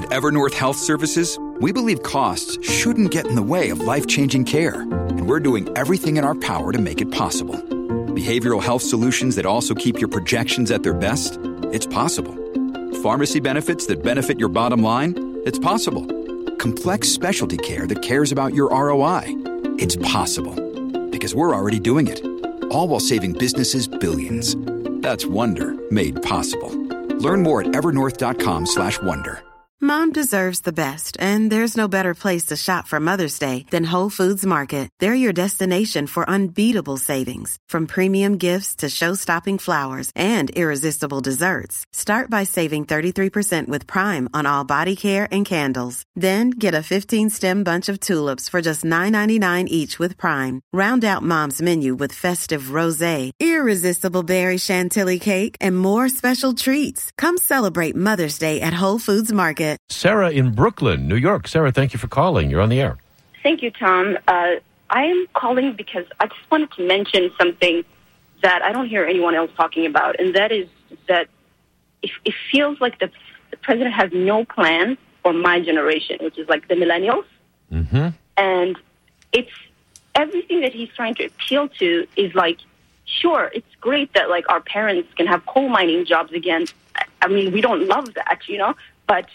At Evernorth Health Services, we believe costs shouldn't get in the way of life-changing care, and we're doing everything in our power to make it possible. Behavioral health solutions that also keep your projections at their best? It's possible. Pharmacy benefits that benefit your bottom line? It's possible. Complex specialty care that cares about your ROI? It's possible. Because we're already doing it. All while saving businesses billions. That's Wonder made possible. Learn more at evernorth.com/wonder. Mom deserves the best, and there's no better place to shop for Mother's Day than Whole Foods Market. They're your destination for unbeatable savings, from premium gifts to show-stopping flowers and irresistible desserts. Start by saving 33% with Prime on all body care and candles. Then get a 15-stem bunch of tulips for just $9.99 each with Prime. Round out Mom's menu with festive rosé, irresistible berry chantilly cake, and more special treats. Come celebrate Mother's Day at Whole Foods Market. Sarah in Brooklyn, New York. Sarah, thank you for calling. You're on the air. Thank you, Tom. I am calling because I just wanted to mention something that I don't hear anyone else talking about, and that is that it feels like the president has no plan for my generation, which is like the millennials. Mm-hmm. And it's everything that he's trying to appeal to is like, sure, it's great that like our parents can have coal mining jobs again. I mean, we don't love that, but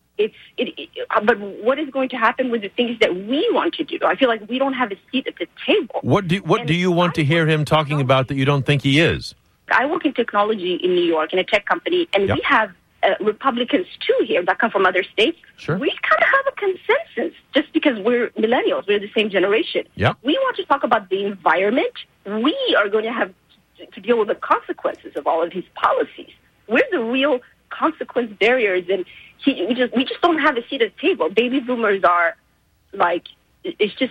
but what is going to happen with the things that we want to do? I feel like we don't have a seat at the table. What do you want to hear him talking about that you don't think he is? I work in technology in New York in a tech company, and we have Republicans too here that come from other states. Sure. We kind of have a consensus just because we're millennials. We're the same generation. Yep. We want to talk about the environment. We are going to have to deal with the consequences of all of these policies. We're the real consequence barriers, and we just don't have a seat at the table. Baby boomers are like, it's just,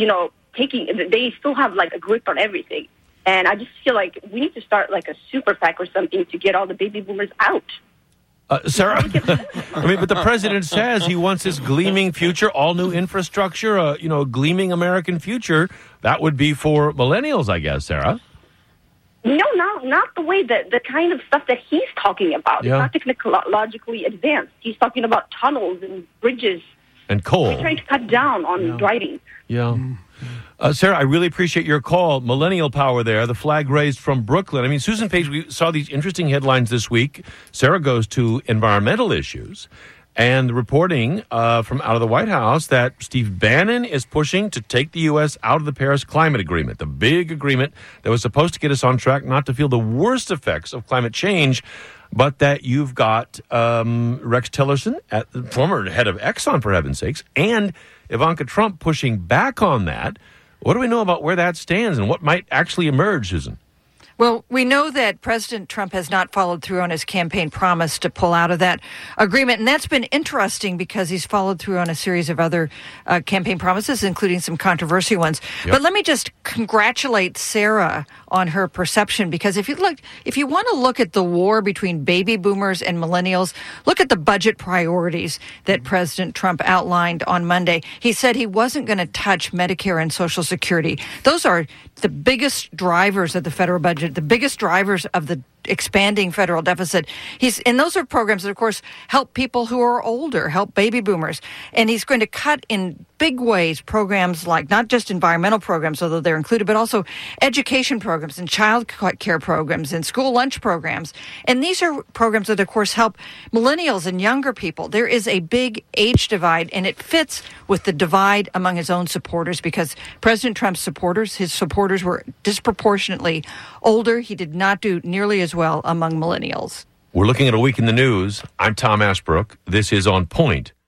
they still have like a grip on everything. And I just feel like we need to start like a super PAC or something to get all the baby boomers out. Sarah, but the president says he wants this gleaming future, all new infrastructure, a gleaming American future. That would be for millennials, I guess, Sarah. No, not the way the kind of stuff that he's talking about. Yeah. It's not technologically advanced. He's talking about tunnels and bridges. And coal. We're trying to cut down on driving. Yeah. Sarah, I really appreciate your call. Millennial power there, the flag raised from Brooklyn. I mean, Susan Page, we saw these interesting headlines this week. Sarah goes to environmental issues. And the reporting from out of the White House that Steve Bannon is pushing to take the U.S. out of the Paris Climate Agreement, the big agreement that was supposed to get us on track not to feel the worst effects of climate change, but that you've got Rex Tillerson, former head of Exxon, for heaven's sakes, and Ivanka Trump pushing back on that. What do we know about where that stands and what might actually emerge, Susan? Well, we know that President Trump has not followed through on his campaign promise to pull out of that agreement. And that's been interesting because he's followed through on a series of other campaign promises, including some controversial ones. Yep. But let me just congratulate Sarah on her perception, because if you want to look at the war between baby boomers and millennials, look at the budget priorities that President Trump outlined on Monday. He said he wasn't going to touch Medicare and Social Security. Those are the biggest drivers of the federal budget, the biggest drivers of the expanding federal deficit. And those are programs that, of course, help people who are older, help baby boomers. And he's going to cut in big ways programs like not just environmental programs, although they're included, but also education programs and child care programs and school lunch programs. And these are programs that, of course, help millennials and younger people. There is a big age divide, and it fits with the divide among his own supporters, because President Trump's his supporters were disproportionately older. He did not do nearly as well among millennials. We're looking at a week in the news. I'm Tom Ashbrook. This is On Point.